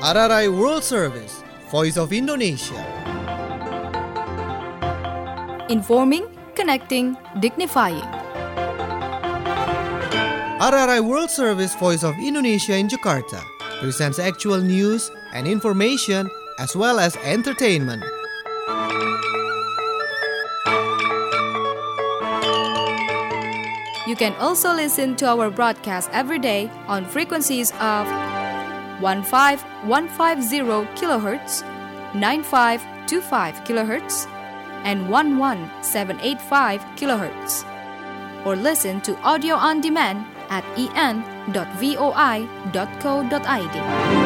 RRI World Service, Voice of Indonesia. Informing, connecting, dignifying. RRI World Service, Voice of Indonesia in Jakarta presents actual news and information as well as entertainment. You can also listen to our broadcast every day on frequencies of 15150 kHz, 9525 kHz, and 11785 kHz. Or listen to audio on demand at en.voi.co.id.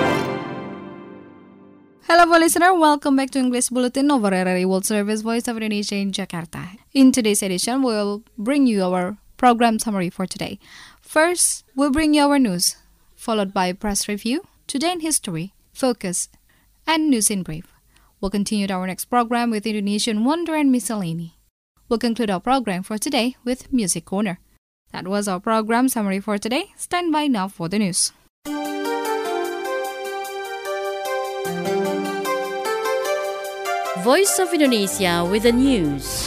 Hello, listener. Welcome back to English Bulletin of RRI World Service, Voice of Indonesia in Jakarta. In today's edition, we'll bring you our program summary for today. First, we'll bring you our news, followed by press review, Today in History, Focus, and News in Brief. We'll continue our next program with Indonesian Wonder and Miscellany. We'll conclude our program for today with Music Corner. That was our program summary for today. Stand by now for the news. Voice of Indonesia with the news.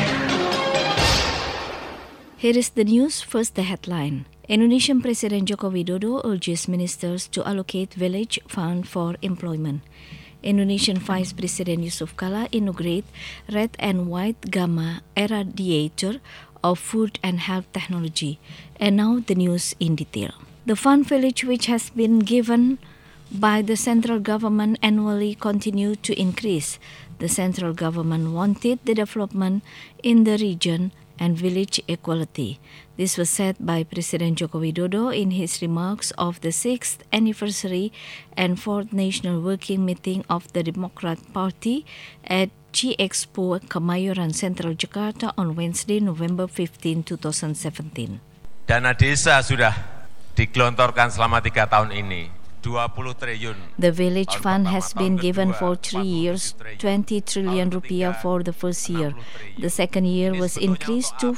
Here is the news, first the headline. Indonesian President Joko Widodo urges ministers to allocate village fund for employment. Indonesian Vice President Yusuf Kala inaugurate red and white gamma irradiator of food and health technology. And now the news in detail. The fund village, which has been given by the central government annually, continue to increase. The central government wanted the development in the region and village equality. This was said by President Joko Widodo in his remarks of the 6th anniversary and 4th National Working Meeting of the Democrat Party at G-Expo Kemayoran Central Jakarta on Wednesday, November 15, 2017. Dana desa sudah digelontorkan selama 3 tahun ini. 20 triliun. The village fund has been given for 3 years, 20 trillion rupiah for the first year. The second year was increased to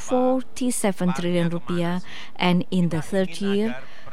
47 trillion rupiah, and in the third year,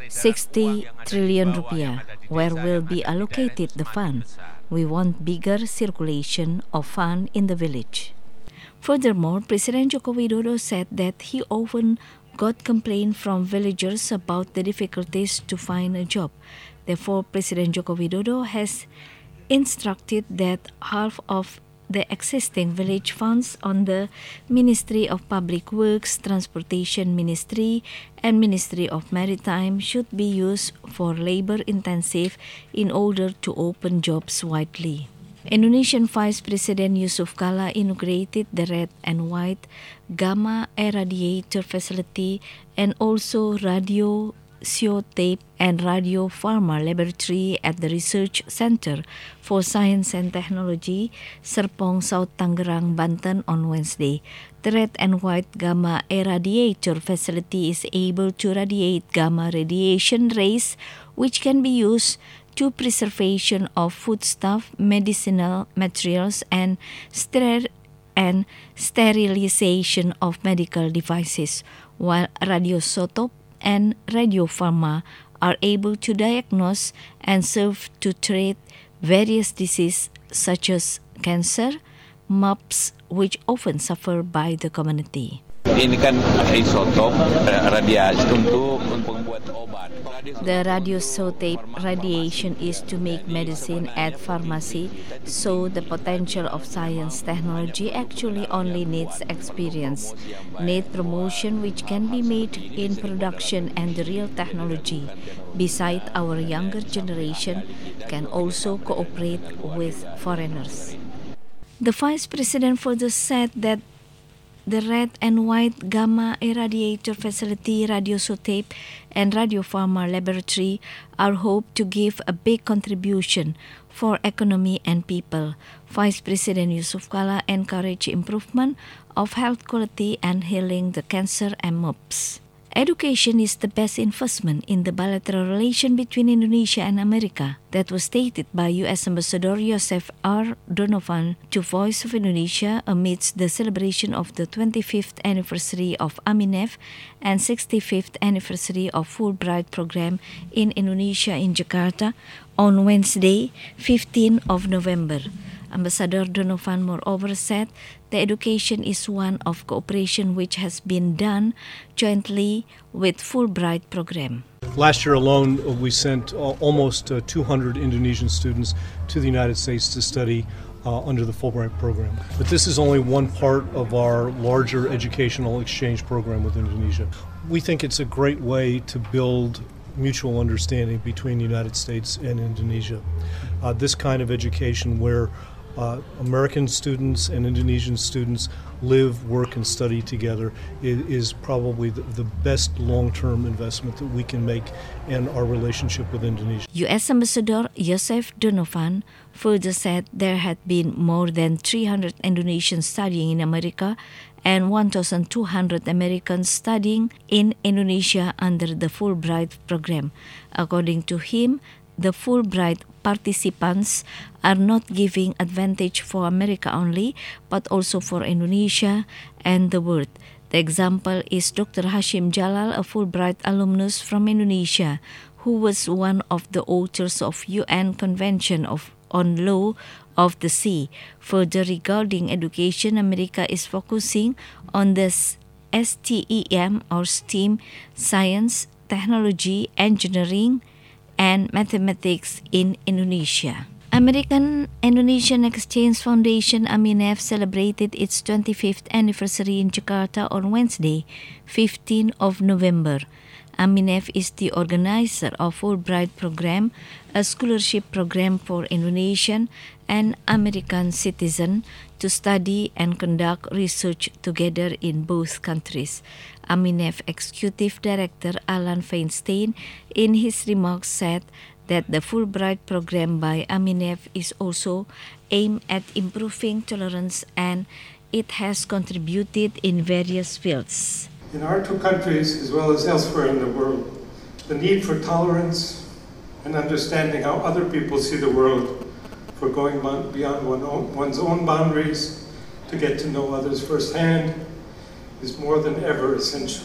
60 trillion rupiah. Where will be allocated the fund? We want bigger circulation of fund in the village. Furthermore, President Joko Widodo said that he often got complaints from villagers about the difficulties to find a job. Therefore, President Joko Widodo has instructed that half of the existing village funds on the Ministry of Public Works, Transportation Ministry, and Ministry of Maritime should be used for labor-intensive in order to open jobs widely. Indonesian Vice President Yusuf Kala inaugurated the red and white gamma irradiator facility and also radioisotope and radiopharma laboratory at the Research Center for Science and Technology, Serpong, South Tangerang, Banten on Wednesday. The red and white gamma irradiator facility is able to radiate gamma radiation rays, which can be used to preservation of foodstuff, medicinal materials, and sterilization of medical devices, while radioisotope and radiopharma are able to diagnose and serve to treat various diseases such as cancer, MAPS, which often suffer by the community. Ini kan isotop radiasi untuk membuat obat. The radioisotope radiation is to make medicine at pharmacy, so the potential of science technology actually only needs experience, need promotion which can be made in production and the real technology. Besides, our younger generation can also cooperate with foreigners. The Vice President further said that the red and white gamma irradiator facility, radioisotope, and radiopharma laboratory are hoped to give a big contribution for economy and people. Vice President Yusuf Kala encouraged improvement of health quality and healing the cancer and MAPS. Education is the best investment in the bilateral relation between Indonesia and America. That was stated by U.S. Ambassador Joseph R. Donovan to Voice of Indonesia amidst the celebration of the 25th anniversary of Aminef and 65th anniversary of Fulbright program in Indonesia in Jakarta on Wednesday, 15th of November. Ambassador Donovan moreover said the education is one of cooperation which has been done jointly with Fulbright program. Last year alone, we sent almost 200 Indonesian students to the United States to study under the Fulbright program. But this is only one part of our larger educational exchange program with Indonesia. We think it's a great way to build mutual understanding between the United States and Indonesia. This kind of education where American students and Indonesian students live, work, and study together is probably the best long-term investment that we can make in our relationship with Indonesia. U.S. Ambassador Joseph Donovan further said there had been more than 300 Indonesians studying in America and 1,200 Americans studying in Indonesia under the Fulbright program. According to him, the Fulbright participants are not giving advantage for America only, but also for Indonesia and the world. The example is Dr. Hashim Jalal, a Fulbright alumnus from Indonesia, who was one of the authors of UN Convention on Law of the Sea. Further regarding education, America is focusing on the STEM or STEAM, science, technology, engineering, and mathematics in Indonesia. American-Indonesian Exchange Foundation Aminef celebrated its 25th anniversary in Jakarta on Wednesday, 15th of November. Aminef is the organizer of Fulbright program, a scholarship program for Indonesian and American citizens to study and conduct research together in both countries. Aminef Executive Director Alan Feinstein in his remarks said that the Fulbright program by Aminef is also aimed at improving tolerance and it has contributed in various fields. In our two countries, as well as elsewhere in the world, the need for tolerance and understanding how other people see the world, for going beyond one's own boundaries to get to know others firsthand, is more than ever essential.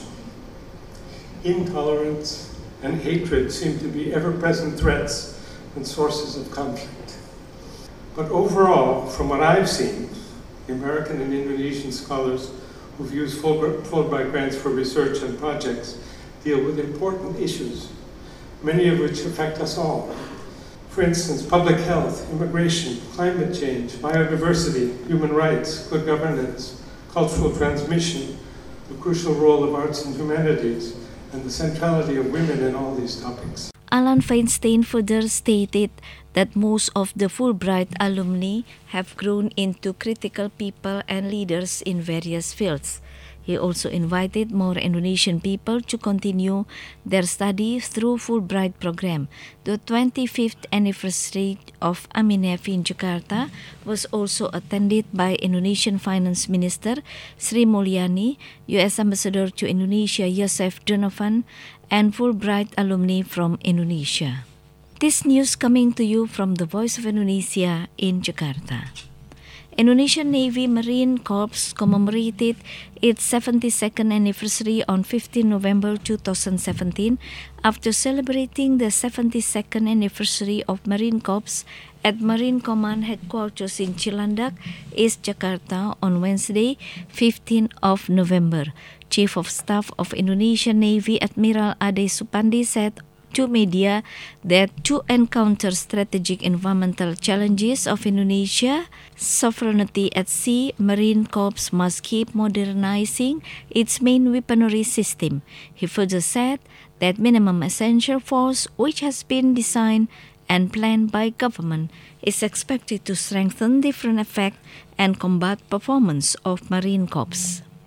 Intolerance and hatred seem to be ever-present threats and sources of conflict. But overall, from what I've seen, the American and Indonesian scholars who've used Fulbright grants for research and projects deal with important issues, many of which affect us all. For instance, public health, immigration, climate change, biodiversity, human rights, good governance, cultural transmission, the crucial role of arts and humanities, and the centrality of women in all these topics. Alan Feinstein further stated that most of the Fulbright alumni have grown into critical people and leaders in various fields. He also invited more Indonesian people to continue their study through Fulbright program. The 25th anniversary of Aminef in Jakarta was also attended by Indonesian Finance Minister Sri Mulyani, U.S. Ambassador to Indonesia Joseph Donovan, and Fulbright alumni from Indonesia. This news coming to you from the Voice of Indonesia in Jakarta. Indonesian Navy Marine Corps commemorated its 72nd anniversary on 15 November 2017 after celebrating the 72nd anniversary of Marine Corps at Marine Command Headquarters in Cilandak, East Jakarta on Wednesday, 15 of November. Chief of Staff of Indonesian Navy Admiral Ade Supandi said to media that to encounter strategic environmental challenges of Indonesia sovereignty at sea, Marine Corps must keep modernizing its main weaponry system. He further said that minimum essential force, which has been designed and planned by government, is expected to strengthen different effect and combat performance of Marine Corps.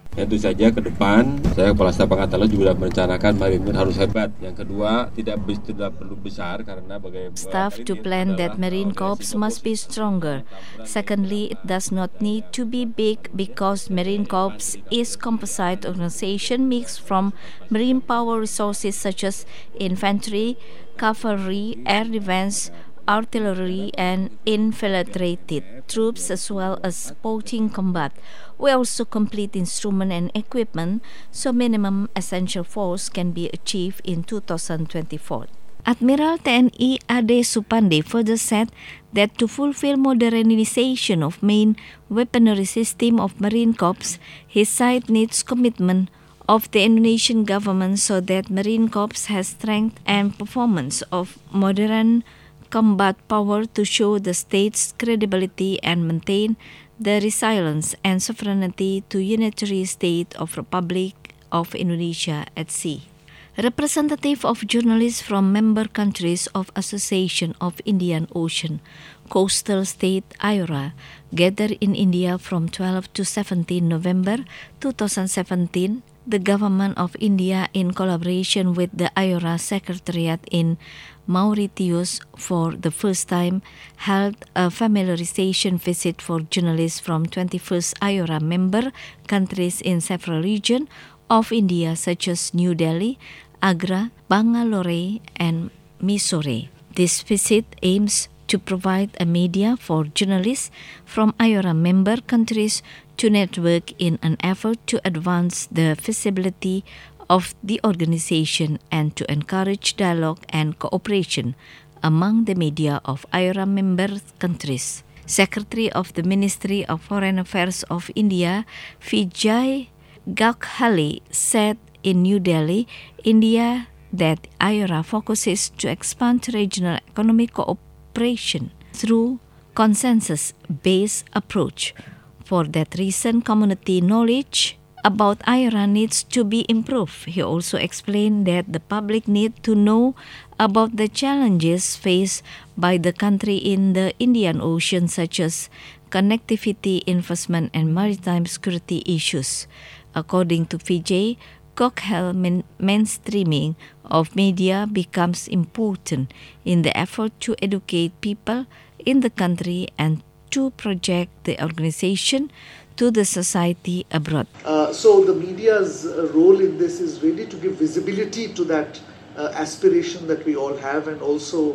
Tentu saja ke depan, saya Kepala Staf Angkatan Laut juga merencanakan Marinir harus hebat. Yang kedua, tidak perlu besar karena Staff to plan that Marine Corps must be stronger. Secondly, it does not need to be big because Marine Corps is composite organization mixed from marine power resources such as infantry, cavalry, air defense, artillery, and infiltrated troops as well as supporting combat. We also complete instrument and equipment so minimum essential force can be achieved in 2024. Admiral TNI Ade Supandi further said that to fulfill modernization of main weaponry system of Marine Corps, his side needs commitment of the Indonesian government so that Marine Corps has strength and performance of modern combat power to show the state's credibility and maintain the resilience and sovereignty to unitary state of Republic of Indonesia at sea. Representative of journalists from member countries of Association of Indian Ocean Coastal State IORA gathered in India from 12 to 17 November 2017. The Government of India, in collaboration with the IORA Secretariat in Mauritius, for the first time held a familiarization visit for journalists from 21st IORA member countries in several regions of India such as New Delhi, Agra, Bangalore, and Mysore. This visit aims to provide a media for journalists from IORA member countries to network in an effort to advance the visibility of the organization and to encourage dialogue and cooperation among the media of IORA member countries. Secretary of the Ministry of Foreign Affairs of India, Vijay Gokhale, said in New Delhi, India, that IORA focuses to expand regional economic cooperation through consensus-based approach. For that reason, community knowledge about IORA needs to be improved. He also explained that the public need to know about the challenges faced by the country in the Indian Ocean, such as connectivity, investment, and maritime security issues. According to Vijay Gokhale, mainstreaming of media becomes important in the effort to educate people in the country and to project the organization to the society abroad. So the media's role in this is really to give visibility to that aspiration that we all have, and also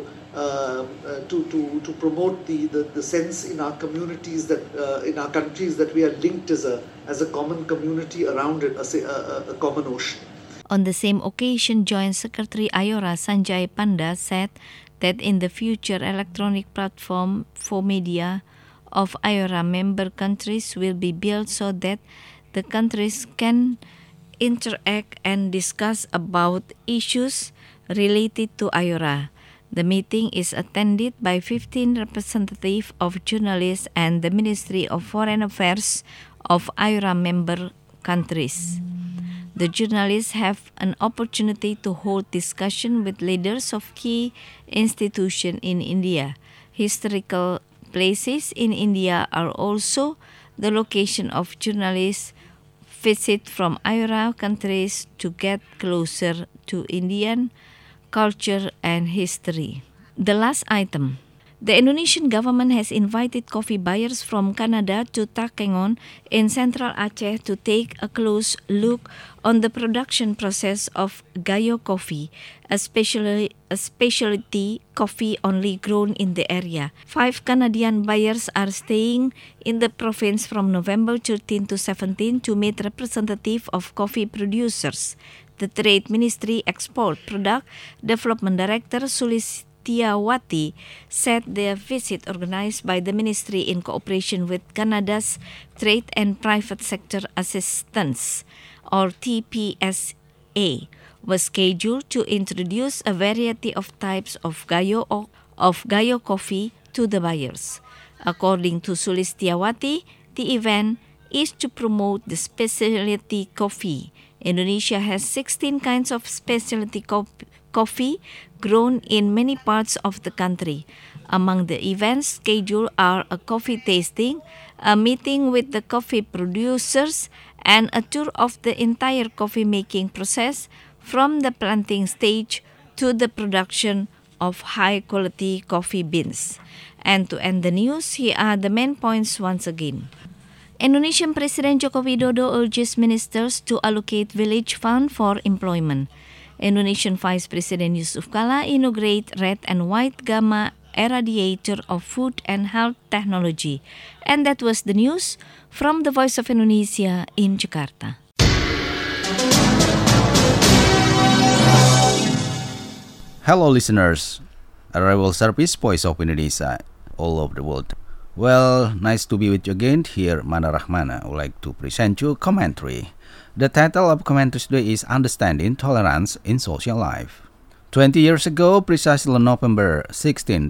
to promote the sense in our communities that in our countries that we are linked as a common community around it, a common ocean. On the same occasion, Joint Secretary IORA Sanjay Panda said that in the future electronic platform for media of IORA member countries will be built so that the countries can interact and discuss about issues related to IORA. The meeting is attended by 15 representatives of journalists and the Ministry of Foreign Affairs of IORA member countries. The journalists have an opportunity to hold discussion with leaders of key institutions in India. Historical places in India are also the location of journalists visit from IORA countries to get closer to Indian culture and history. The last item. The Indonesian government has invited coffee buyers from Canada to Takengon in Central Aceh to take a close look on the production process of Gayo coffee, a specialty coffee only grown in the area. 5 Canadian buyers are staying in the province from November 13 to 17 to meet representatives of coffee producers. The Trade Ministry Export Product Development Director Sulistiawati said the visit organized by the ministry in cooperation with Canada's Trade and Private Sector Assistance, or TPSA, was scheduled to introduce a variety of types of Gayo coffee to the buyers. According to Sulistiawati, the event is to promote the specialty coffee. Indonesia has 16 kinds of specialty coffee grown in many parts of the country. Among the events scheduled are a coffee tasting, a meeting with the coffee producers, and a tour of the entire coffee making process from the planting stage to the production of high-quality coffee beans. And to end the news, here are the main points once again. Indonesian President Joko Widodo urges ministers to allocate village fund for employment. Indonesian Vice President Yusuf Kala inaugurate red and white gamma irradiator of food and health technology. And that was the news from the Voice of Indonesia in Jakarta. Hello listeners, Arrival Service Voice of Indonesia all over the world. Well, nice to be with you again. Here, Mana Rahmana would like to present you commentary. The title of commentary today is Understanding Tolerance in Social Life. 20 years ago, precisely on November 16,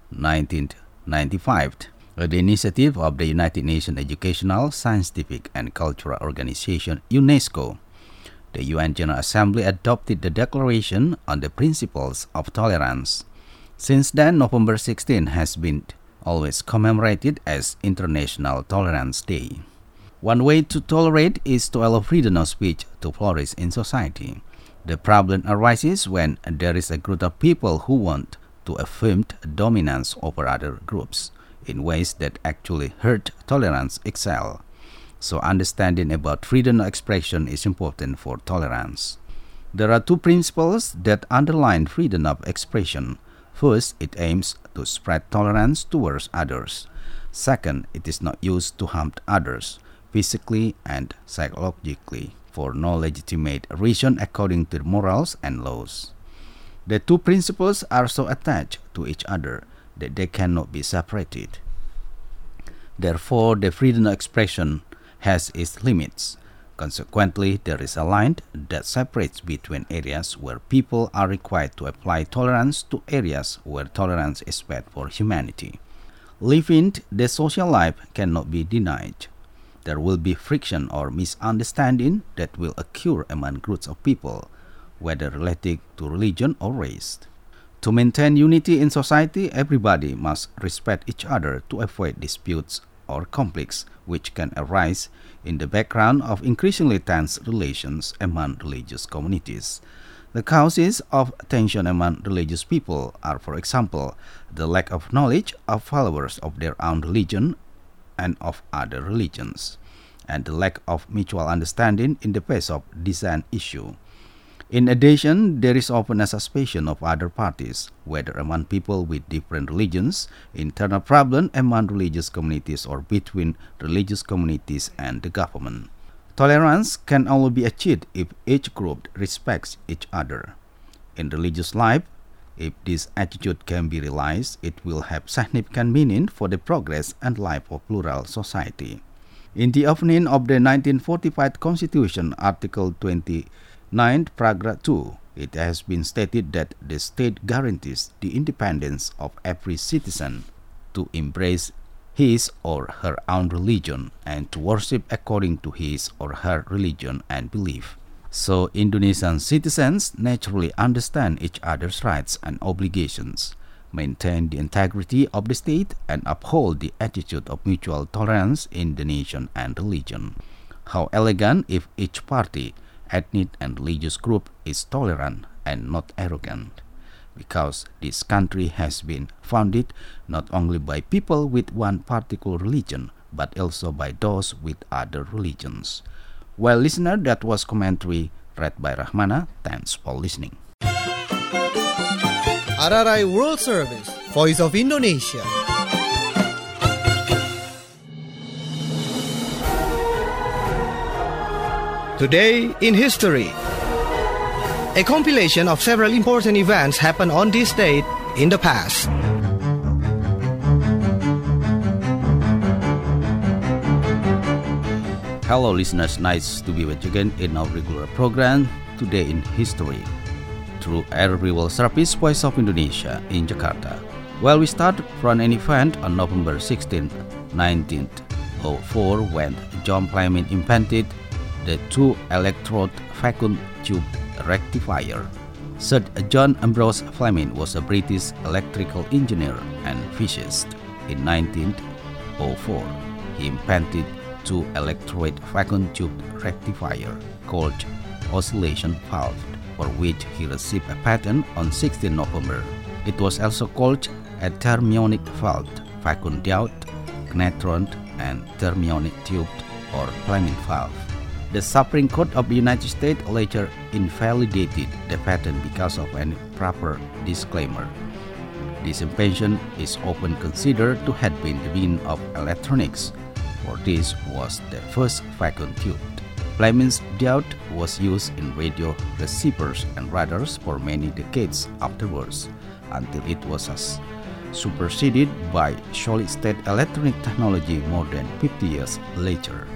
1995, the initiative of the United Nations Educational, Scientific and Cultural Organization, UNESCO, the UN General Assembly adopted the Declaration on the Principles of Tolerance. Since then, November 16 has been always commemorated as International Tolerance Day. One way to tolerate is to allow freedom of speech to flourish in society. The problem arises when there is a group of people who want to affirm dominance over other groups in ways that actually hurt tolerance itself. So understanding about freedom of expression is important for tolerance. There are two principles that underline freedom of expression. First, it aims to spread tolerance towards others. Second, it is not used to harm others, physically and psychologically, for no legitimate reason according to morals and laws. The two principles are so attached to each other that they cannot be separated. Therefore, the freedom of expression has its limits. Consequently, there is a line that separates between areas where people are required to apply tolerance to areas where tolerance is bad for humanity. Living the social life cannot be denied. There will be friction or misunderstanding that will occur among groups of people, whether related to religion or race. To maintain unity in society, everybody must respect each other to avoid disputes or conflicts which can arise in the background of increasingly tense relations among religious communities. The causes of tension among religious people are, for example, the lack of knowledge of followers of their own religion and of other religions, and the lack of mutual understanding in the face of dissent issue. In addition, there is often a suspicion of other parties, whether among people with different religions, internal problem among religious communities, or between religious communities and the government. Tolerance can only be achieved if each group respects each other. In religious life, if this attitude can be realized, it will have significant meaning for the progress and life of plural society. In the opening of the 1945 Constitution, Article 29, Paragraph 2, it has been stated that the state guarantees the independence of every citizen to embrace his or her own religion and to worship according to his or her religion and belief. So Indonesian citizens naturally understand each other's rights and obligations, maintain the integrity of the state, and uphold the attitude of mutual tolerance in the nation and religion. How elegant if each party, ethnic and religious group is tolerant and not arrogant, because this country has been founded not only by people with one particular religion, but also by those with other religions. Well, listener, that was commentary read by Rahmana. Thanks for listening. RRI World Service, Voice of Indonesia. Today in History. A compilation of several important events happened on this date in the past. Hello listeners, nice to be with you again in our regular program, Today in History, through RRI World Service, Voice of Indonesia in Jakarta. Well, we start from an event on November 16, 1904, when John Fleming invented the two-electrode vacuum tube rectifier. Sir John Ambrose Fleming was a British electrical engineer and physicist. In 1904, he invented 2-electrode vacuum tube rectifier called oscillation valve, for which he received a patent on 16 November. It was also called a thermionic valve, vacuum diode, kinetron, and thermionic tube or Fleming valve. The Supreme Court of the United States later invalidated the patent because of an improper disclaimer. This invention is often considered to have been the beginning of electronics, for this was the first vacuum tube. Fleming's diode was used in radio receivers and radars for many decades afterwards, until it was superseded by solid-state electronic technology more than 50 years later.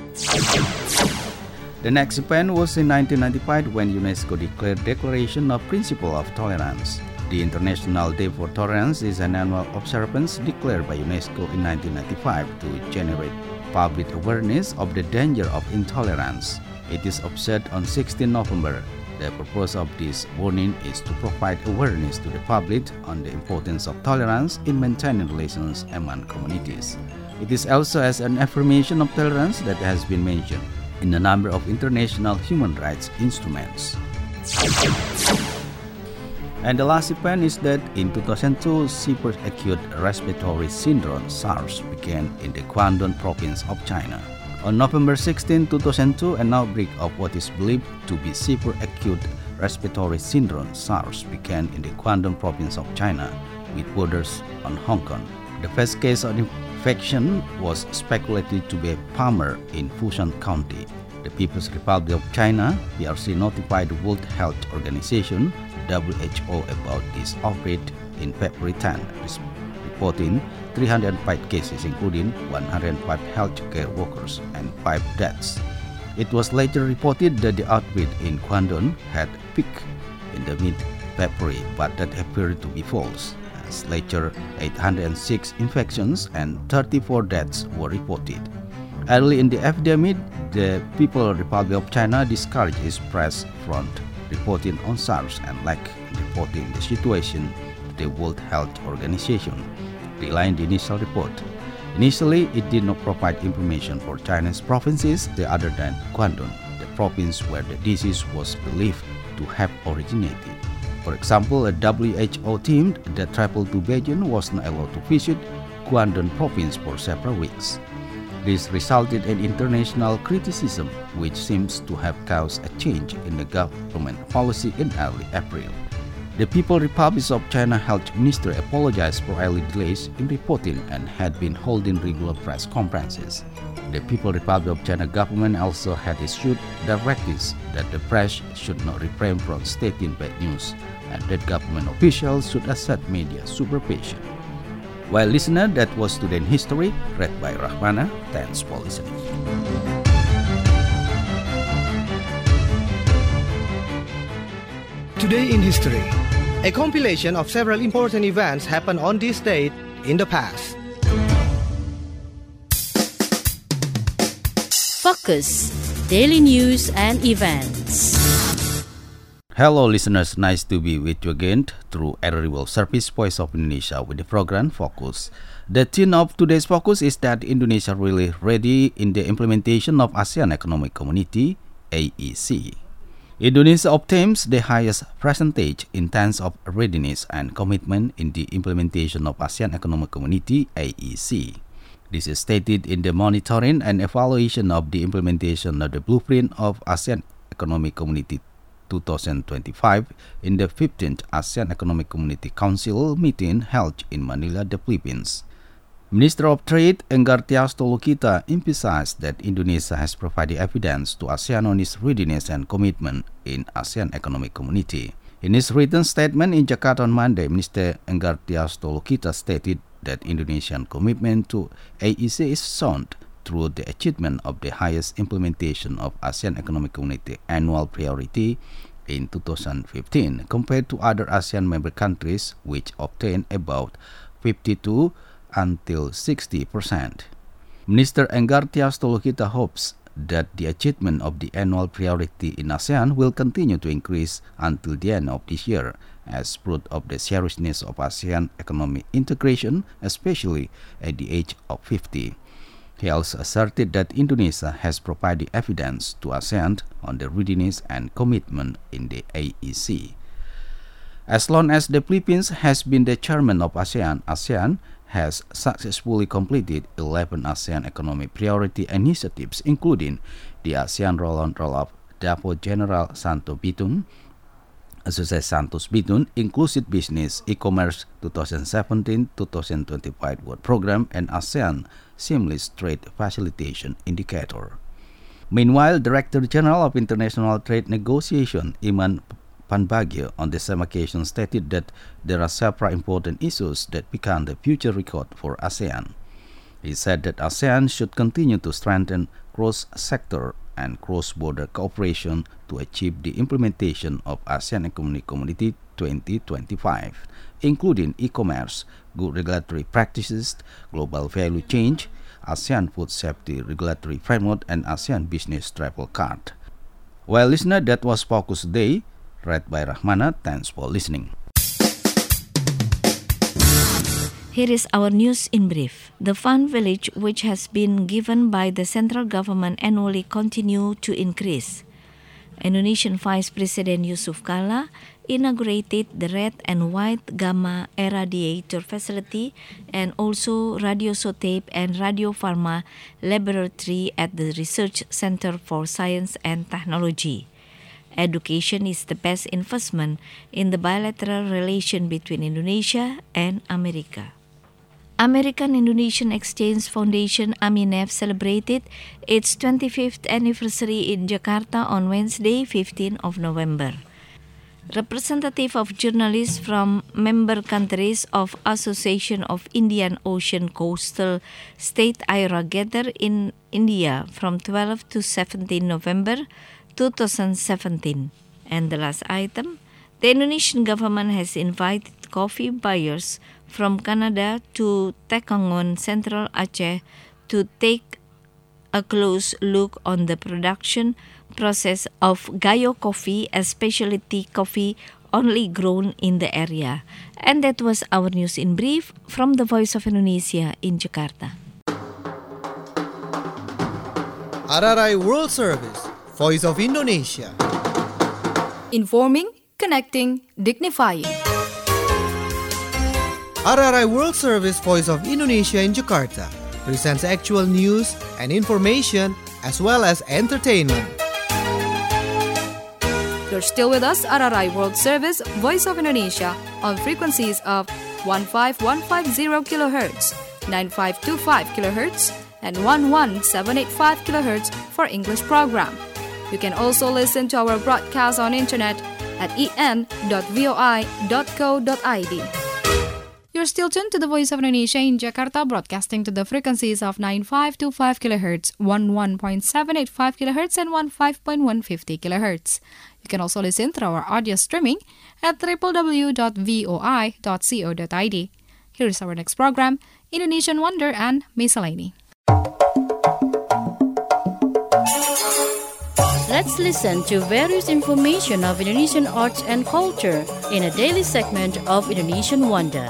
The next event was in 1995 when UNESCO declared Declaration of Principle of Tolerance. The International Day for Tolerance is an annual observance declared by UNESCO in 1995 to generate public awareness of the danger of intolerance. It is observed on 16 November. The purpose of this warning is to provide awareness to the public on the importance of tolerance in maintaining relations among communities. It is also as an affirmation of tolerance that has been mentioned in a number of international human rights instruments. And the last event is that in 2002, severe acute respiratory syndrome (SARS) began in the Guangdong province of China. On November 16, 2002, an outbreak of what is believed to be severe acute respiratory syndrome (SARS) began in the Guangdong province of China, with borders on Hong Kong. The first case of infection was speculated to be a farmer in Fushan County. The People's Republic of China (PRC) notified the World Health Organization (WHO) about this outbreak in February 10, reporting 305 cases, including 105 healthcare workers and 5 deaths. It was later reported that the outbreak in Guangdong had peaked in the mid-February, but that appeared to be false, as later 806 infections and 34 deaths were reported. Early in the epidemic, the People's Republic of China discouraged its press from reporting on SARS and lacked reporting the situation to the World Health Organization, relying on the initial report. Initially, it did not provide information for China's provinces other than Guangdong, the province where the disease was believed to have originated. For example, a WHO team that traveled to Beijing was not allowed to visit Guangdong province for several weeks. This resulted in international criticism, which seems to have caused a change in the government policy in early April. The People's Republic of China Health Ministry apologized for early delays in reporting and had been holding regular press conferences. The People's Republic of China government also had issued directives that the press should not refrain from stating bad news and that government officials should accept media supervision. Well, listener, that was Today in History, read by Rahmana. Thanks for listening. Today in History, a compilation of several important events happened on this date in the past. Focus, daily news and events. Hello listeners, nice to be with you again through RRI World Service Voice of Indonesia with the program Focus. The theme of today's focus is that Indonesia really ready in the implementation of ASEAN Economic Community, AEC. Indonesia obtains the highest percentage in terms of readiness and commitment in the implementation of ASEAN Economic Community, AEC. This is stated in the monitoring and evaluation of the implementation of the blueprint of ASEAN Economic Community 2025 in the 15th ASEAN Economic Community Council meeting held in Manila, the Philippines. Minister of Trade Enggar Tias Tolukita emphasized that Indonesia has provided evidence to ASEAN on its readiness and commitment in ASEAN Economic Community. In his written statement in Jakarta on Monday, Minister Enggar Tias Tolukita stated that Indonesian commitment to AEC is sound through the achievement of the highest implementation of ASEAN Economic Community annual priority in 2015 compared to other ASEAN member countries which obtained about 52 until 60%. Minister Enggar Tias Tolukita hopes that the achievement of the annual priority in ASEAN will continue to increase until the end of this year as proof of the seriousness of ASEAN economic integration, especially at the age of 50. He also asserted that Indonesia has provided evidence to ASEAN on the readiness and commitment in the AEC. As long as the Philippines has been the chairman of ASEAN, ASEAN has successfully completed 11 ASEAN economic priority initiatives, including the ASEAN Roll-on Roll-up Dapur General Santo Bitun, Asosiasi Santos Bitun, Inclusive Business E-Commerce 2017-2025 Work Program, and ASEAN Seamless Trade Facilitation Indicator. Meanwhile, Director General of International Trade Negotiation, Iman Panbagio, on the same occasion stated that there are several important issues that become the future record for ASEAN. He said that ASEAN should continue to strengthen cross-sector and cross-border cooperation to achieve the implementation of ASEAN Economic Community 2025, including e-commerce, good regulatory practices, global value chain, ASEAN Food Safety Regulatory Framework, and ASEAN Business Travel Card. Well, listener, that was Focus Today, read by Rahmana. Thanks for listening. Here is our news in brief. The fund village, which has been given by the central government annually, continue to increase. Indonesian Vice President Yusuf Kala inaugurated the red and white gamma irradiator facility and also radioisotope and radiopharma laboratory at the Research Center for Science and Technology. Education is the best investment in the bilateral relation between Indonesia and America. American-Indonesian Exchange Foundation AMINEF celebrated its 25th anniversary in Jakarta on Wednesday, 15th of November. Representatives of journalists from member countries of Association of Indian Ocean Coastal State IRA gathered in India from 12 to 17 November 2017. And the last item, the Indonesian government has invited coffee buyers from Canada to Takengon, Central Aceh, to take a close look on the production process of Gayo coffee, a specialty coffee only grown in the area. And that was our news in brief from the Voice of Indonesia in Jakarta. RRI World Service, Voice of Indonesia. Informing, connecting, dignifying. RRI World Service, Voice of Indonesia in Jakarta presents actual news and information as well as entertainment. You're still with us, RRI World Service, Voice of Indonesia, on frequencies of 15150 kHz, 9525 kHz, and 11785 kHz for English program. You can also listen to our broadcast on internet at en.voi.co.id. You're still tuned to the Voice of Indonesia in Jakarta, broadcasting to the frequencies of 9525 kHz, 11.785 kHz, and 15.150 kHz. You can also listen through our audio streaming at www.voi.co.id. Here is our next program, Indonesian Wonder and Miscellany. Let's listen to various information of Indonesian arts and culture in a daily segment of Indonesian Wonder.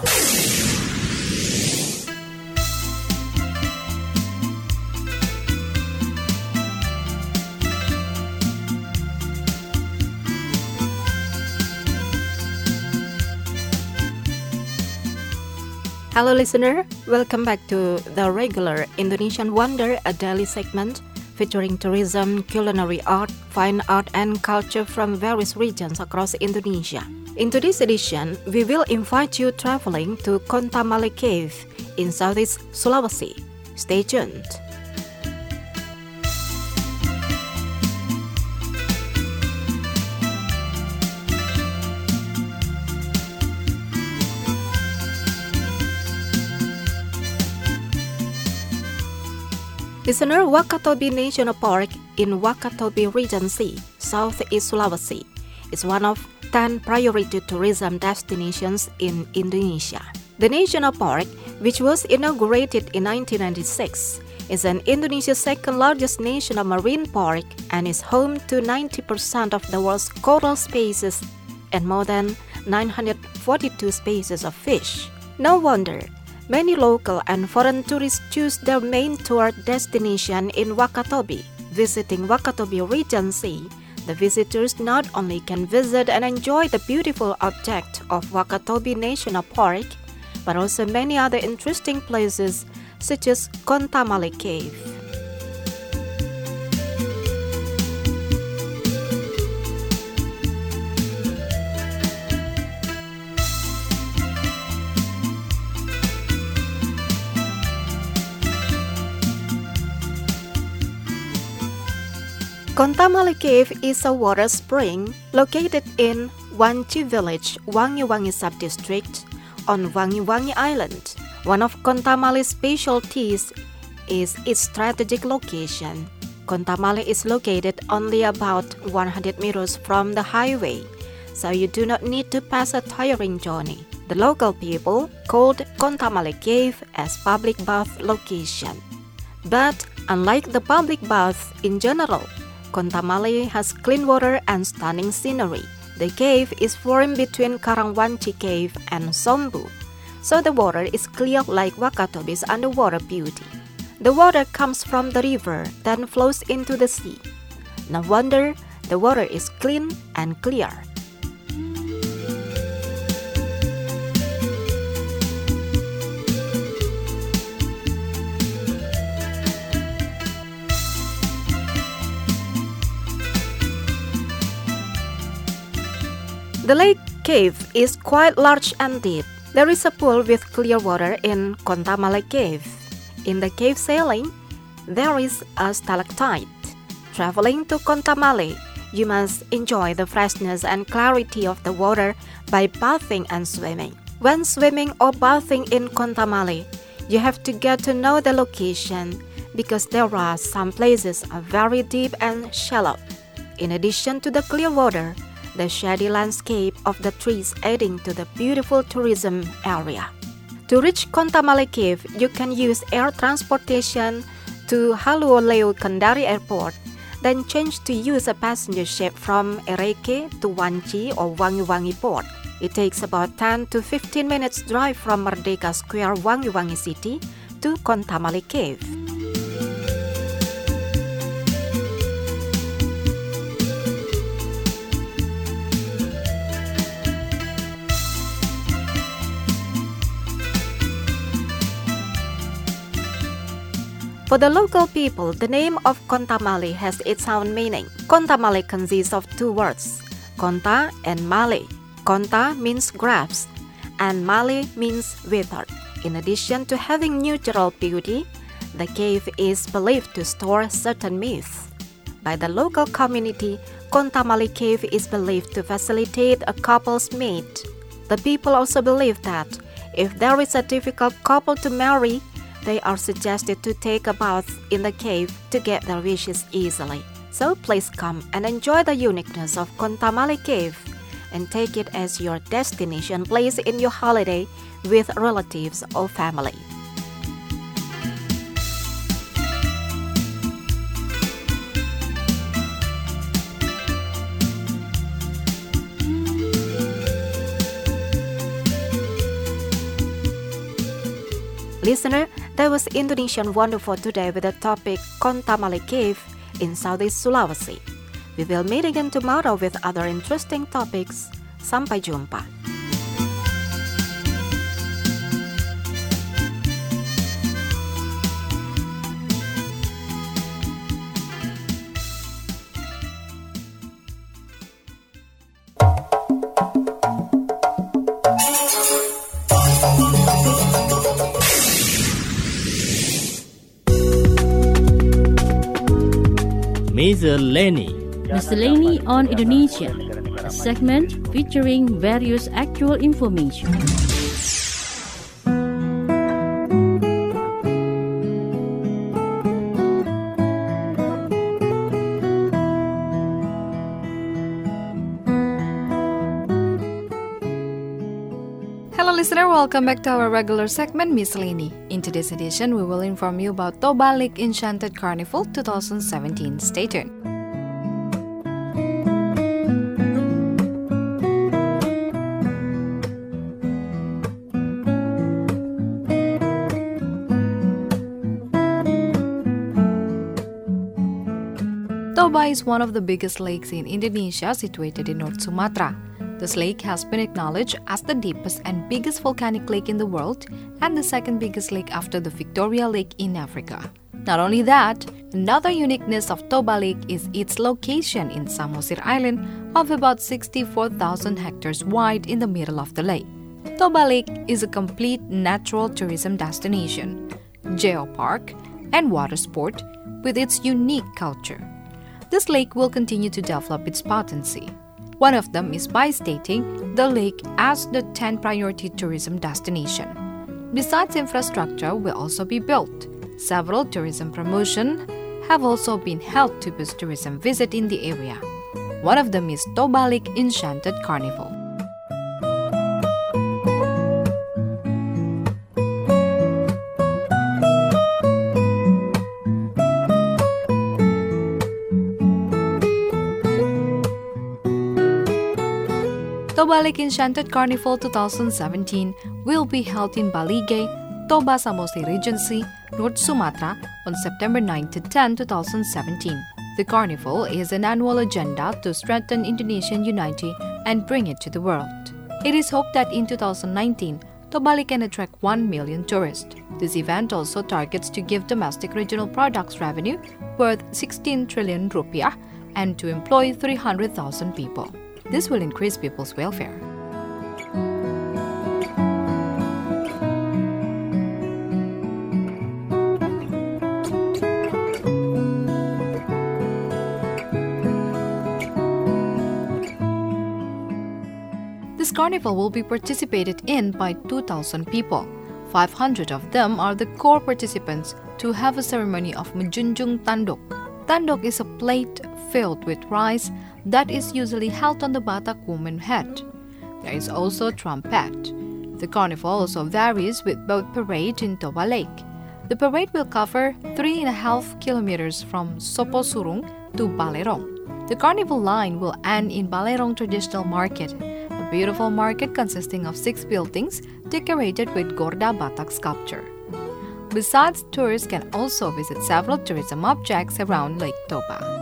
Hello listener, welcome back to the regular Indonesian Wonder, a daily segment featuring tourism, culinary art, fine art and culture from various regions across Indonesia. In today's edition, we will invite you traveling to Kontamale Cave in Southeast Sulawesi. Stay tuned. Listener, Wakatobi National Park in Wakatobi Regency, Southeast Sulawesi, is one of 10 priority tourism destinations in Indonesia. The national park, which was inaugurated in 1996, is an Indonesia's second largest national marine park and is home to 90% of the world's coral species and more than 942 species of fish. No wonder Many local and foreign tourists choose their main tour destination in Wakatobi. Visiting Wakatobi Regency, the visitors not only can visit and enjoy the beautiful object of Wakatobi National Park, but also many other interesting places such as Kontamale Cave. Kontamale Cave is a water spring located in Wanci Village, Wangi-Wangi Subdistrict on Wangi-Wangi Island. One of Kontamale's specialties is its strategic location. Kontamale is located only about 100 meters from the highway, so you do not need to pass a tiring journey. The local people called Kontamale Cave as public bath location. But unlike the public bath in general, Kontamale has clean water and stunning scenery. The cave is formed between Karangwanci Cave and Sombu, so the water is clear like Wakatobi's underwater beauty. The water comes from the river, then flows into the sea. No wonder the water is clean and clear. The lake cave is quite large and deep. There is a pool with clear water in Kontamale Cave. In the cave ceiling, there is a stalactite. Traveling to Kontamale, you must enjoy the freshness and clarity of the water by bathing and swimming. When swimming or bathing in Kontamale, you have to get to know the location because there are some places are very deep and shallow. In addition to the clear water, the shady landscape of the trees adding to the beautiful tourism area. To reach Kontamale Cave, you can use air transportation to Haluoleo Kendari Airport, then change to use a passenger ship from Ereke to Wanci or Wangi-Wangi Port. It takes about 10 to 15 minutes drive from Merdeka Square, Wangi-Wangi City to Kontamale Cave. For the local people, the name of Kontamale has its own meaning. Kontamale consists of two words, Konta and Male. Konta means grapes, and Male means withered. In addition to having natural beauty, the cave is believed to store certain myths. By the local community, Kontamale Cave is believed to facilitate a couple's mate. The people also believe that if there is a difficult couple to marry, they are suggested to take a bath in the cave to get their wishes easily. So please come and enjoy the uniqueness of Kontamale Cave and take it as your destination place in your holiday with relatives or family. Listener, that was Indonesian Wonder for today with the topic Kontamale Cave in Southeast Sulawesi. We will meet again tomorrow with other interesting topics. Sampai jumpa. Miscellany on Indonesia, a segment featuring various actual information. Hello listener, welcome back to our regular segment Miscellany. In today's edition, we will inform you about Toba Lake Enchanted Carnival 2017. Stay tuned. Toba is one of the biggest lakes in Indonesia, situated in North Sumatra. This lake has been acknowledged as the deepest and biggest volcanic lake in the world and the second biggest lake after the Victoria Lake in Africa. Not only that, another uniqueness of Toba Lake is its location in Samosir Island of about 64,000 hectares wide in the middle of the lake. Toba Lake is a complete natural tourism destination, geopark, and water sport with its unique culture. This lake will continue to develop its potency. One of them is by stating the lake as the 10th priority tourism destination. Besides, infrastructure will also be built. Several tourism promotions have also been held to boost tourism visit in the area. One of them is Toba Lake Enchanted Carnival. Toba Lake Enchanted Carnival 2017 will be held in Balige, Toba Samosir Regency, North Sumatra on September 9 to 10, 2017. The carnival is an annual agenda to strengthen Indonesian unity and bring it to the world. It is hoped that in 2019, Toba Lake can attract 1 million tourists. This event also targets to give domestic regional products revenue worth 16 trillion rupiah and to employ 300,000 people. This will increase people's welfare. This carnival will be participated in by 2,000 people. 500 of them are the core participants to have a ceremony of menjunjung tanduk. Tanduk is a plate filled with rice that is usually held on the Batak woman's head. There is also a trumpet. The carnival also varies with boat parade in Toba Lake. The parade will cover 3.5 kilometers from Soposurung to Balerong. The carnival line will end in Balerong Traditional Market, a beautiful market consisting of 6 buildings decorated with Gorda Batak sculpture. Besides, tourists can also visit several tourism objects around Lake Toba.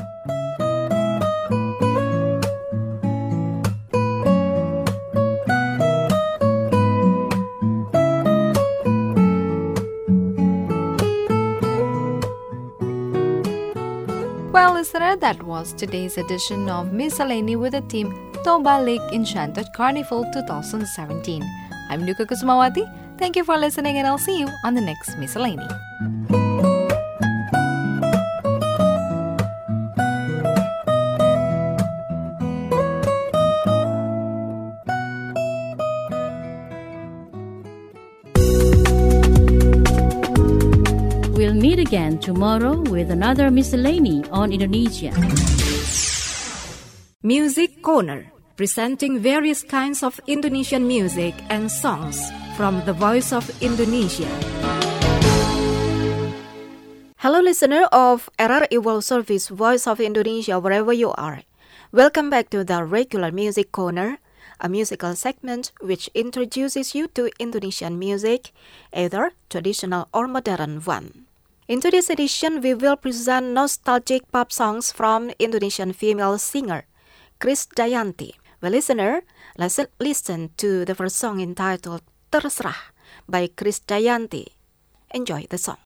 Well, listener, that was today's edition of Miscellany with the theme Toba Lake Enchanted Carnival 2017. I'm Nuka Kusumawati. Thank you for listening, and I'll see you on the next Miscellany. We'll meet again tomorrow with another Miscellany on Indonesia. Music Corner, presenting various kinds of Indonesian music and songs from the Voice of Indonesia. Hello listener of RRI World Service Voice of Indonesia wherever you are. Welcome back to the regular Music Corner, a musical segment which introduces you to Indonesian music, either traditional or modern one. In today's edition, we will present nostalgic pop songs from Indonesian female singer, Krisdayanti. Well, listener, let's listen to the first song entitled Terserah by Krisdayanti. Enjoy the song.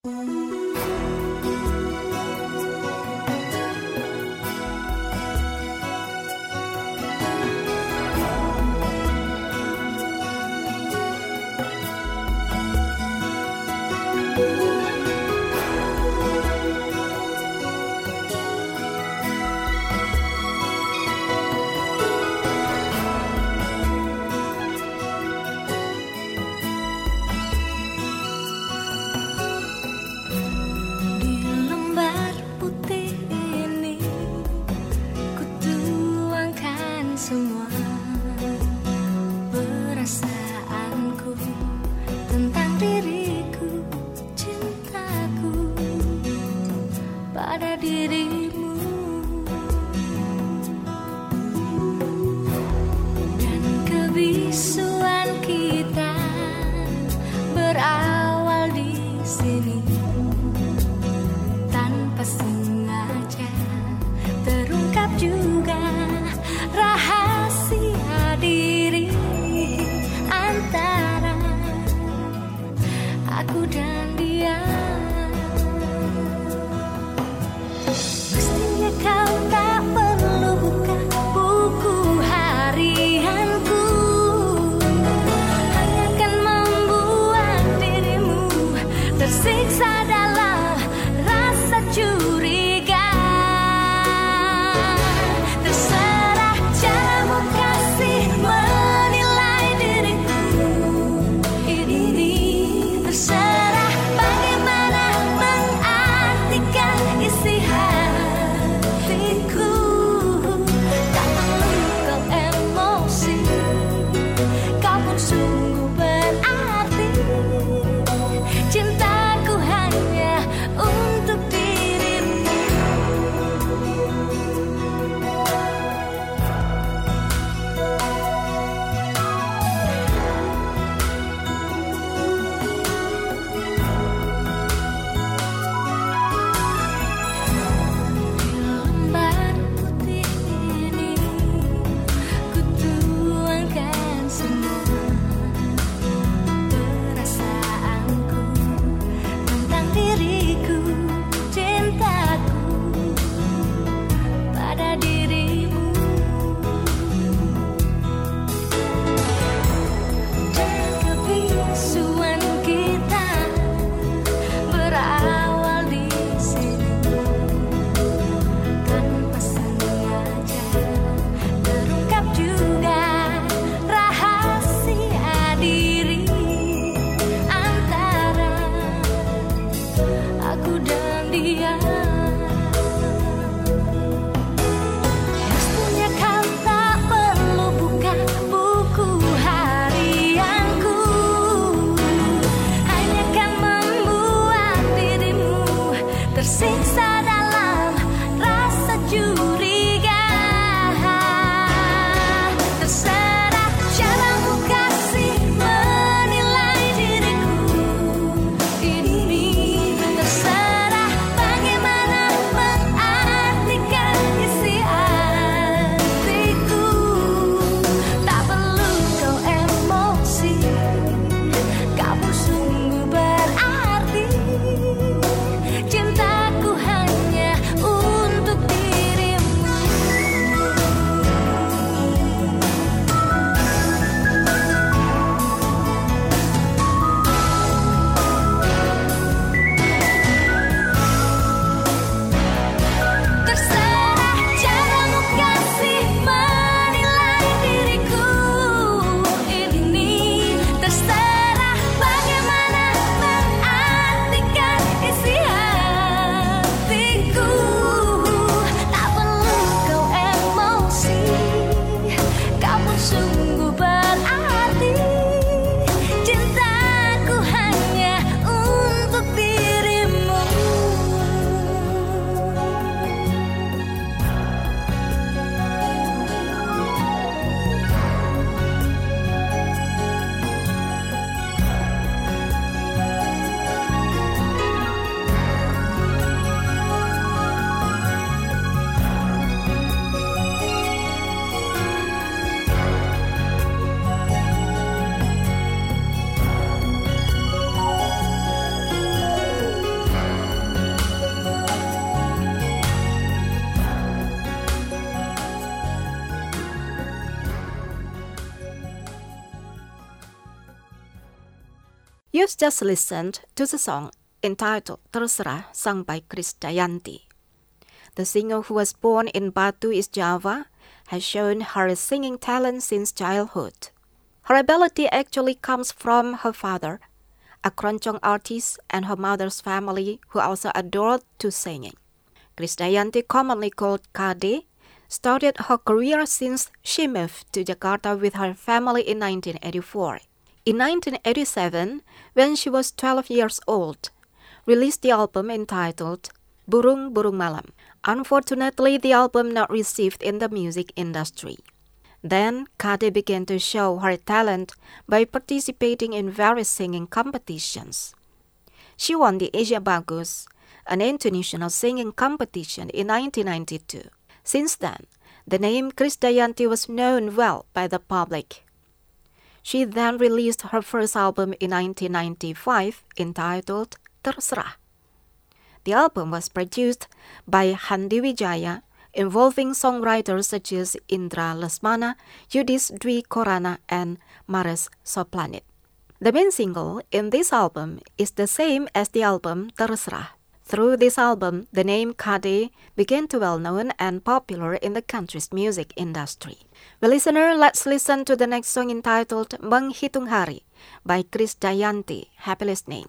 You've just listened to the song entitled Terserah, sung by Krisdayanti. The singer, who was born in Batu, East Java, has shown her singing talent since childhood. Her ability actually comes from her father, a keroncong artist, and her mother's family, who also adored to singing. Krisdayanti, commonly called Kade, started her career since she moved to Jakarta with her family in 1984. In 1987, when she was 12 years old, released the album entitled Burung Burung Malam. Unfortunately, the album not received in the music industry. Then, Kade began to show her talent by participating in various singing competitions. She won the Asia Bagus, an international singing competition, in 1992. Since then, the name Krisdayanti was known well by the public. She then released her first album in 1995 entitled Terserah. The album was produced by Handi Wijaya, involving songwriters such as Indra Lesmana, Yudis Dwi Korana, and Mares Soplanit. The main single in this album is the same as the album Terserah. Through this album, the name Kade became well known and popular in the country's music industry. Well, listener, let's listen to the next song entitled Menghitung Hari by Krisdayanti. Happy listening.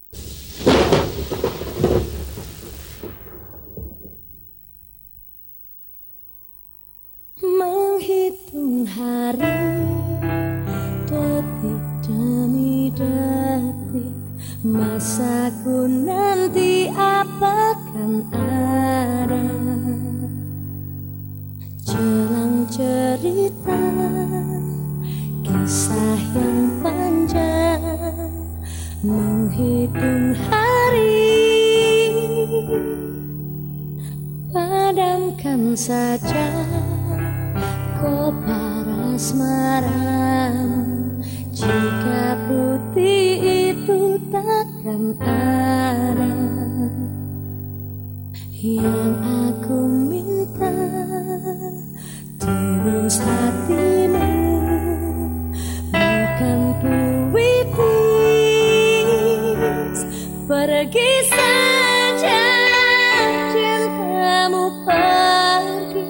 Menghitung hari, detik demi detik, masaku nanti apakan ada. Jelang cerita, kisah yang panjang, menghitung hari, padamkan saja kobar asmaramu, jika putih itu takkan ada. Yang aku minta tulus hatimu, bukan puitis. Pergi saja cintamu pergi,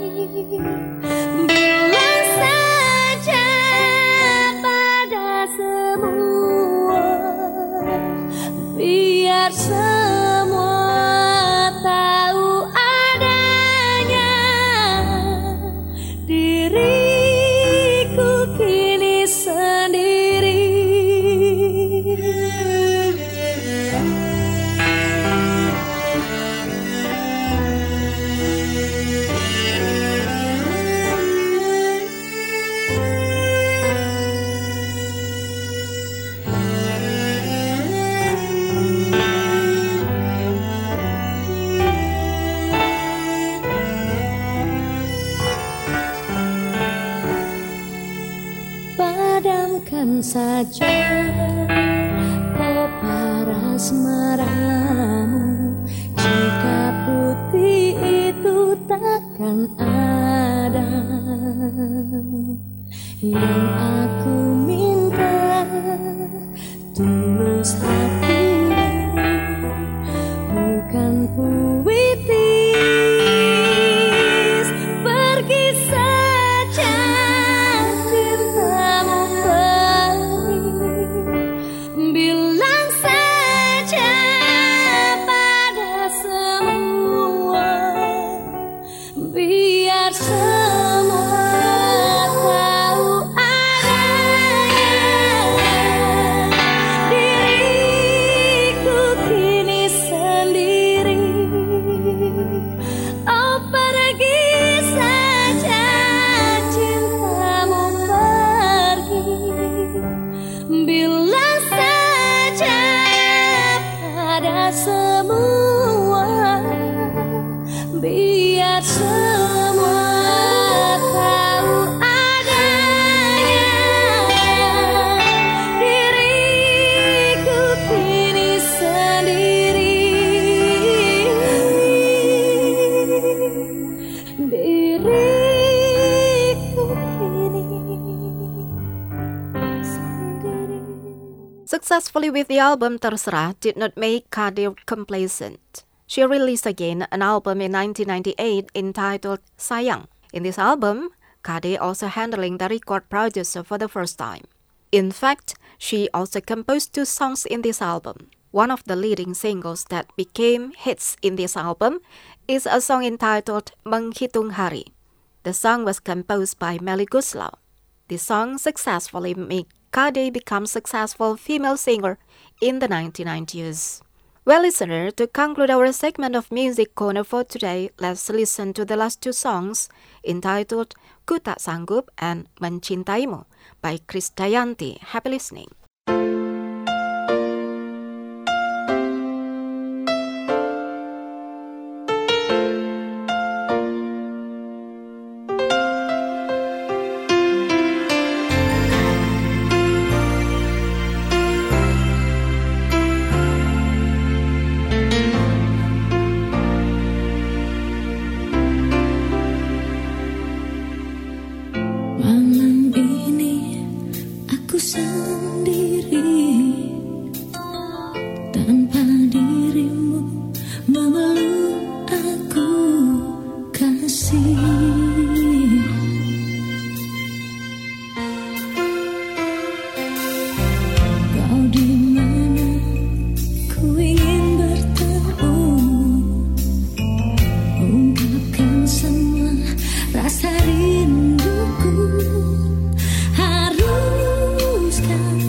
bilang saja pada semua, biar semua tahu adanya diriku kini sendiri. Padamkan saja kobar asmaramu, jika putih itu takkan ada. Yang aku minta tulus hatimu, bukan puitis. Pergi saja cintamu pergi, bilang saja pada semua, biar semua tahu Successfully with the album Terserah did not make Kade complacent. She released again an album in 1998 entitled Sayang. In this album, Kade also handling the record producer for the first time. In fact, she also composed 2 songs in this album. One of the leading singles that became hits in this album is a song entitled Menghitung Hari. The song was composed by Melly Goeslaw. The song successfully made Kade become successful female singer in the 1990s. Well, listener, to conclude our segment of Music Corner for today, let's listen to the last 2 songs entitled Ku Tak Sanggup and Mencintaimu by Krisdayanti. Happy listening. Malam ini aku sendiri tanpa dirimu memeluk aku kasih. Kau di mana? Ku ingin bertemu, ungkapkan semua rasa rinduku. Haruskah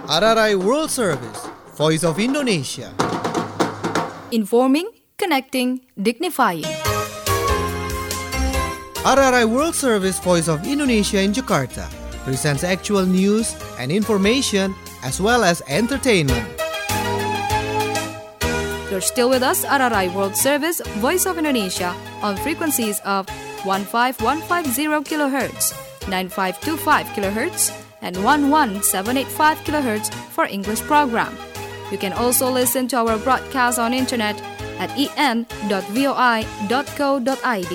RRI World Service, Voice of Indonesia. Informing, connecting, dignifying. RRI World Service, Voice of Indonesia in Jakarta presents actual news and information as well as entertainment. You're still with us, RRI World Service, Voice of Indonesia, on frequencies of 15150 kHz, 9525 kHz, and 11785 kHz for English program. You can also listen to our broadcast on internet at en.voi.co.id.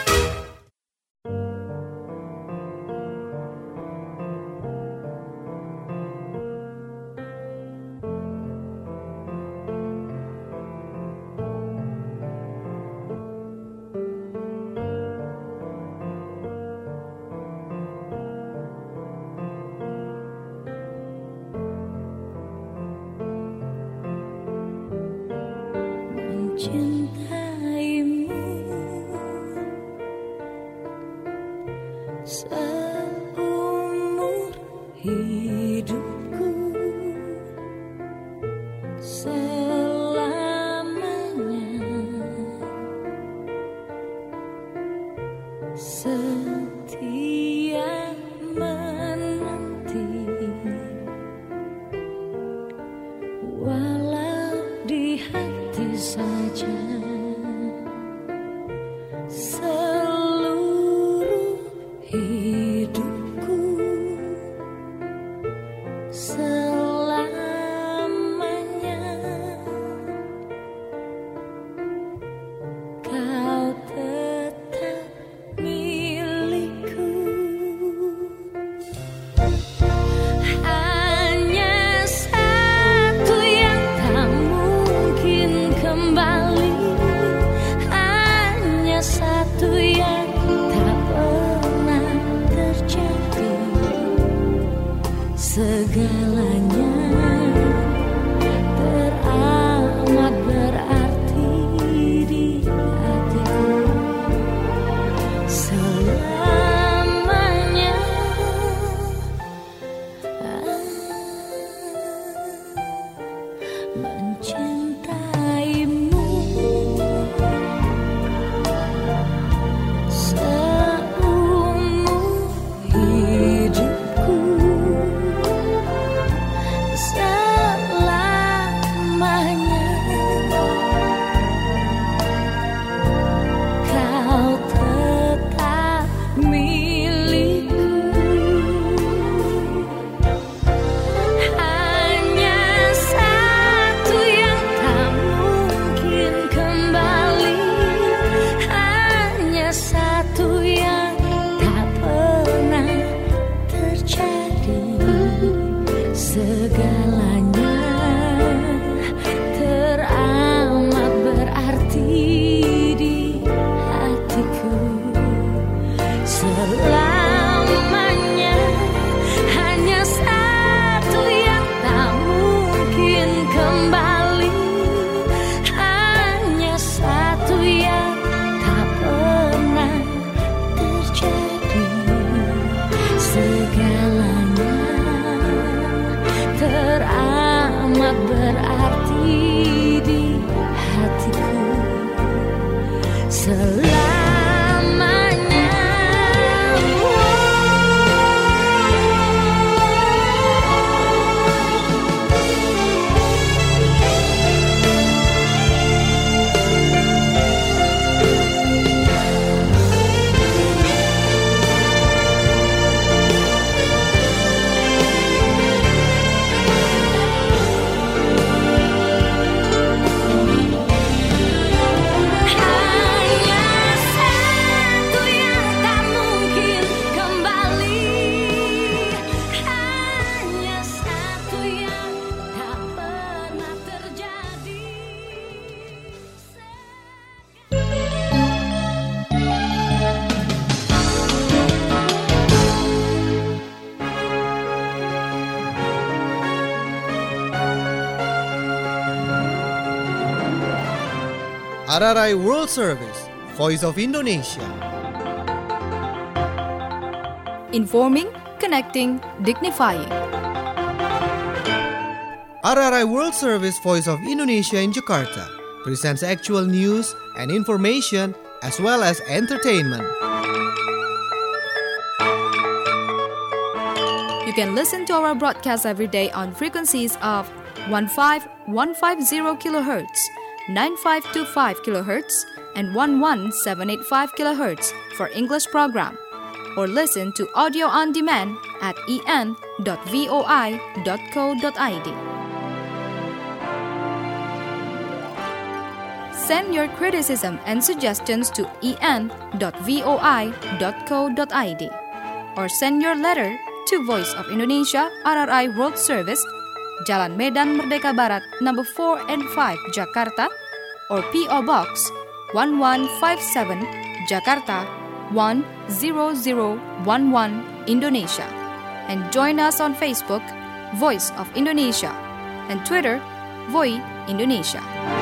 Mencintaimu seumur hidupku, selamanya setia menanti, walau di hati saja. Seluruh hidupku selamanya kau tetap milikku. Hanya satu yang tak mungkin kembali, hanya satu yang tak pernah terjadi. Segalanya teramat berarti di hatiku. Selamanya mencintaimu seumur hidupku, selamanya kau tetap milikku. Hanya satu yang tak mungkin kembali, hanya satu yang tak pernah terjadi. Segalanya teramat berarti di hatiku. Selamanya hanya satu yang tak mungkin kembali, hanya satu yang tak pernah terjadi. Segalanya teramat berarti di hatiku. Selamanya. RRI World Service, Voice of Indonesia. Informing, connecting, dignifying. RRI World Service Voice of Indonesia in Jakarta presents actual news and information as well as entertainment. You can listen to our broadcast every day on frequencies of 15150 kHz, 9525 kHz, and 11785 kHz for English program, or listen to audio on demand at en.voi.co.id. Send your criticism and suggestions to en.voi.co.id or send your letter to Voice of Indonesia RRI World Service, Jalan Medan Merdeka Barat, number 4 and 5, Jakarta, or P.O. Box 1157, Jakarta 10011, Indonesia. And join us on Facebook, Voice of Indonesia, and Twitter, Voi Indonesia.